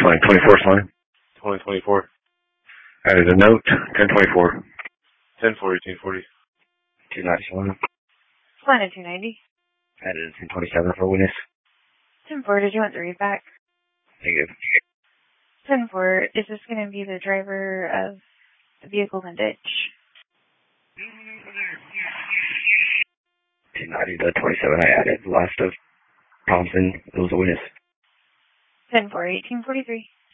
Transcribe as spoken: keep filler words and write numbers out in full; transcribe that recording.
twenty twenty-four line. twenty twenty-four. Added a note, ten twenty-four. ten forty, two forty. two ninety-one. Line of two ninety. Added ten twenty-seven for witness. ten four, did you want the read back? Negative. ten four, is this going to be the driver of the vehicle in ditch? two ninety to twenty-seven, I added. Last of Thompson, it was a witness. ten four, eighteen forty-three.